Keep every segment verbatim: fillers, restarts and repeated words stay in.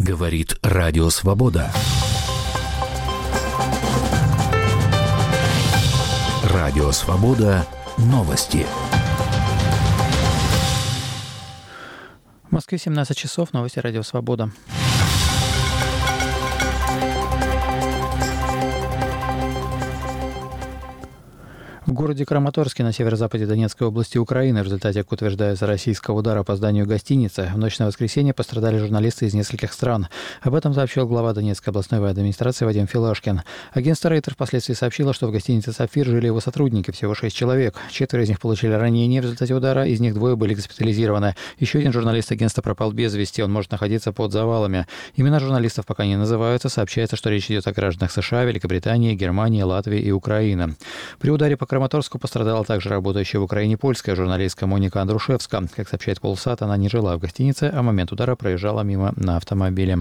Говорит Радио Свобода. Радио Свобода. Новости. В Москве семнадцать часов. Новости Радио Свобода. В городе Краматорске на северо-западе Донецкой области Украины в результате, как утверждается, российского удара по зданию гостиницы в ночь на воскресенье пострадали журналисты из нескольких стран. Об этом сообщил глава Донецкой областной военной администрации Вадим Филашкин. Агентство Рейтер впоследствии сообщило, что в гостинице «Сапфир» жили его сотрудники, всего шесть человек. Четверо из них получили ранения в результате удара, из них двое были госпитализированы. Еще один журналист агентства пропал без вести, он может находиться под завалами. Имена журналистов пока не называются, сообщается, что речь идет о гражданах США, Великобритании, Германии, Латвии и Украины. При ударе по Краматорску пострадала также работающая в Украине польская журналистка Моника Андрушевска. Как сообщает Полсат, она не жила в гостинице, а в момент удара проезжала мимо на автомобиле.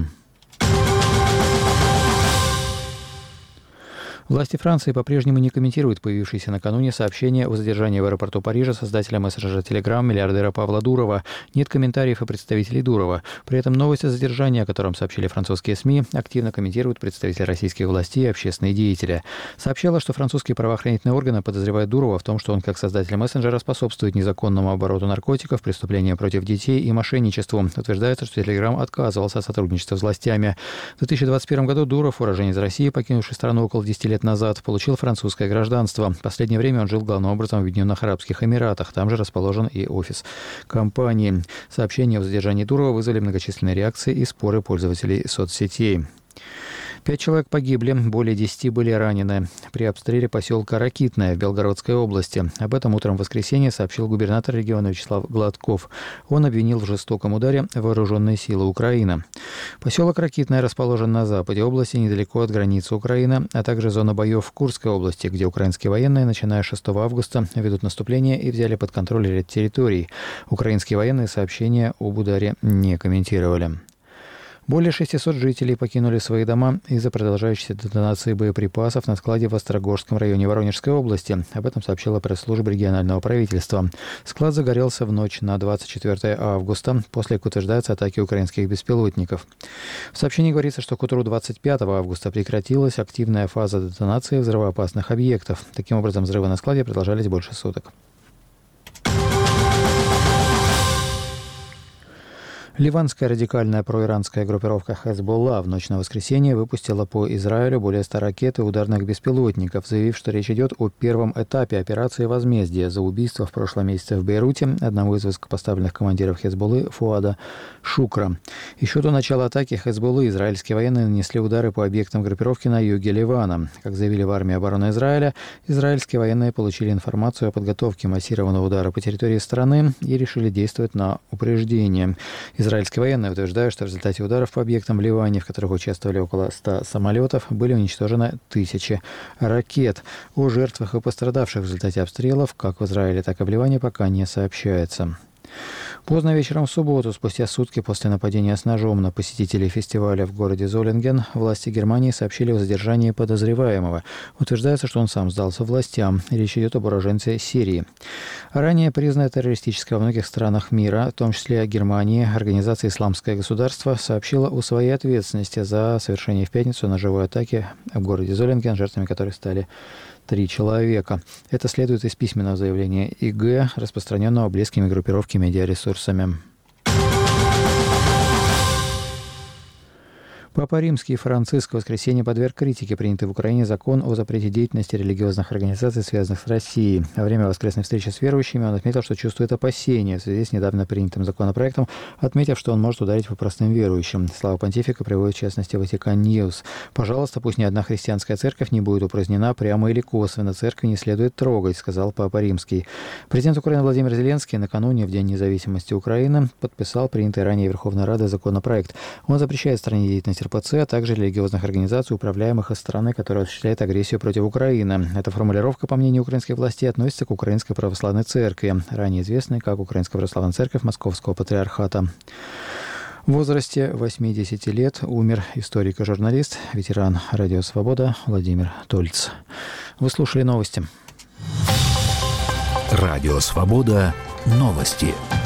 Власти Франции по-прежнему не комментируют появившееся накануне сообщение о задержании в аэропорту Парижа создателя мессенджера Telegram миллиардера Павла Дурова. Нет комментариев и представителей Дурова. При этом новость о задержании, о котором сообщили французские СМИ, активно комментируют представители российских властей и общественные деятели. Сообщалось, что французские правоохранительные органы подозревают Дурова в том, что он как создатель мессенджера способствует незаконному обороту наркотиков, преступлениям против детей и мошенничеству. Утверждается, что Telegram отказывался от сотрудничества с властями. В две тысячи двадцать первом году Дуров, уроженец России, покинувший страну около десяти лет назад, получил французское гражданство. В последнее время он жил главным образом в Объединенных Арабских Эмиратах. Там же расположен и офис компании. Сообщения о задержании Дурова вызвали многочисленные реакции и споры пользователей соцсетей. Пять человек погибли, более десяти были ранены при обстреле поселка Ракитное в Белгородской области. Об этом утром в воскресенье сообщил губернатор региона Вячеслав Гладков. Он обвинил в жестоком ударе вооруженные силы Украины. Поселок Ракитное расположен на западе области, недалеко от границы Украины, а также зона боев в Курской области, где украинские военные, начиная с шестого августа, ведут наступление и взяли под контроль ряд территорий. Украинские военные сообщения об ударе не комментировали. Более шестисот жителей покинули свои дома из-за продолжающейся детонации боеприпасов на складе в Острогожском районе Воронежской области. Об этом сообщила пресс-служба регионального правительства. Склад загорелся в ночь на двадцать четвёртое августа, после, как утверждается, атаки украинских беспилотников. В сообщении говорится, что к утру двадцать пятого августа прекратилась активная фаза детонации взрывоопасных объектов. Таким образом, взрывы на складе продолжались больше суток. Ливанская радикальная проиранская группировка Хезболла в ночь на воскресенье выпустила по Израилю более ста ракет и ударных беспилотников, заявив, что речь идет о первом этапе операции возмездия за убийство в прошлом месяце в Бейруте одного из высокопоставленных командиров Хезболлы Фуада Шукра. Еще до начала атаки Хезболлы израильские военные нанесли удары по объектам группировки на юге Ливана. Как заявили в армии обороны Израиля, израильские военные получили информацию о подготовке массированного удара по территории страны и решили действовать на упреждение. Израильские военные утверждают, что в результате ударов по объектам в Ливане, в которых участвовали около ста самолетов, были уничтожены тысячи ракет. О жертвах и пострадавших в результате обстрелов как в Израиле, так и в Ливане пока не сообщается. Поздно вечером в субботу, спустя сутки после нападения с ножом на посетителей фестиваля в городе Золинген, власти Германии сообщили о задержании подозреваемого. Утверждается, что он сам сдался властям. Речь идет об уроженце Сирии. Ранее признанная террористической во многих странах мира, в том числе Германии, организация «Исламское государство» сообщила о своей ответственности за совершение в пятницу ножевой атаки в городе Золинген, жертвами которой стали три человека. Это следует из письменного заявления ИГ, распространенного близкими группировки медиаресурсами. Папа Римский Франциск в воскресенье подверг критике принятый в Украине закон о запрете деятельности религиозных организаций, связанных с Россией. Во время воскресной встречи с верующими он отметил, что чувствует опасения в связи с недавно принятым законопроектом, отметив, что он может ударить по простым верующим. Слова понтифика приводит в частности Ватикан Ньюс. «Пожалуйста, пусть ни одна христианская церковь не будет упразднена прямо или косвенно. Церкви не следует трогать», — сказал Папа Римский. Президент Украины Владимир Зеленский накануне, в День независимости Украины, подписал принятый ранее Верховной Радой законопроект. Он запрещает стране деятельность эр пэ цэ, а также религиозных организаций, управляемых из страны, которая осуществляет агрессию против Украины. Эта формулировка, по мнению украинских властей, относится к Украинской православной церкви, ранее известной как Украинская православная церковь Московского патриархата. В возрасте восьмидесяти лет умер историк и журналист, ветеран Радио Свобода Владимир Тольц. Вы слушали новости. Радио Свобода. Новости.